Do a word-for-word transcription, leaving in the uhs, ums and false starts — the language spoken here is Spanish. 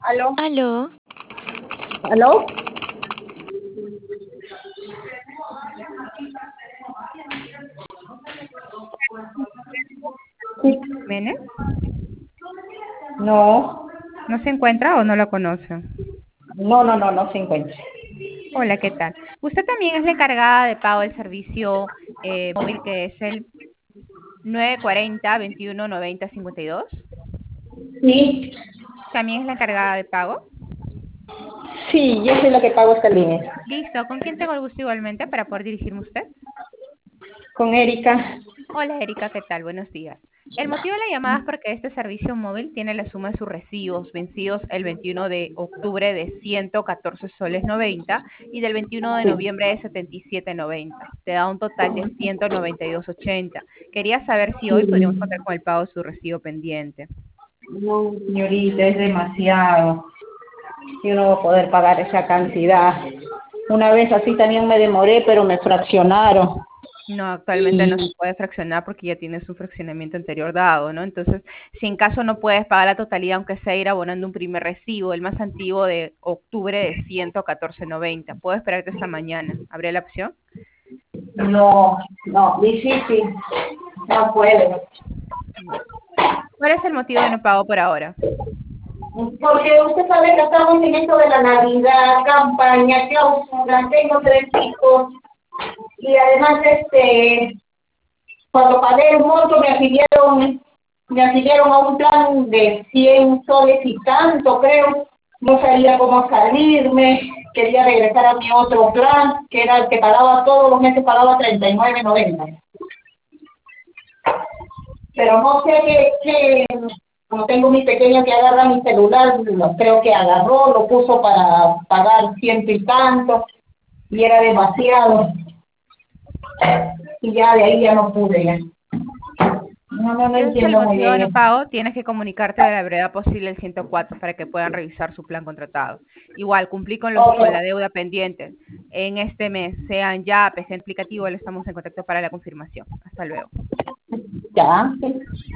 ¿Aló? Aló, ¿Aló? Sí. Jiménez, No, ¿no se encuentra o no la conoce? no, no, no, no se encuentra. Hola, ¿qué tal? Usted también es la encargada de pago del servicio eh, móvil que es el nueve cuatro cero, veintiuno noventa, cincuenta y dos. Sí, ¿También es la encargada de pago? sí, yo soy la que pago esta línea. Listo. ¿Con quién tengo el gusto igualmente para poder dirigirme a usted? Con Erika. Hola, Erika, ¿qué tal? Buenos días. El motivo de la llamada es porque este servicio móvil tiene la suma de sus recibos vencidos el veintiuno de octubre de ciento catorce soles noventa y del veintiuno de Sí. noviembre de setenta y siete noventa. Te da un total de ciento noventa y dos ochenta. Quería saber si hoy podríamos contar con el pago de su recibo pendiente. No, señorita, es demasiado. Yo no voy a poder pagar esa cantidad. Una vez así también me demoré, pero me fraccionaron. No, actualmente no se Y puede fraccionar porque ya tienes un fraccionamiento anterior dado, ¿no? Entonces, si en caso no puedes pagar la totalidad, aunque sea ir abonando un primer recibo, el más antiguo de octubre de ciento catorce noventa, puedo esperarte esta mañana. ¿Habría la opción? no, no, difícil. No puedo. ¿Cuál es el motivo de no pago por ahora? Porque usted sabe que estamos en esto de la Navidad, campaña, clausura, tengo tres hijos. Y además, este, cuando pagué el monto me afiliaron, me afiliaron a un plan de cien soles y tanto, creo. No sabía cómo salirme, quería regresar a mi otro plan, que era el que pagaba todos los meses, pagaba treinta y nueve noventa. Pero no sé qué, qué, como tengo mi pequeño que agarra mi celular, lo, creo que agarró, lo puso para pagar ciento y tanto, y era demasiado. Y ya de ahí ya no pude ya. No, no, no Si ese es el entiendo muy motivo de bien no eso. pago, tienes que comunicarte a la brevedad posible el ciento cuatro para que puedan revisar su plan contratado. Igual, cumplí con, los, con Ok, la deuda pendiente en este mes, sean ya P G aplicativo, le estamos en contacto para la confirmación. Hasta luego. ya, sí.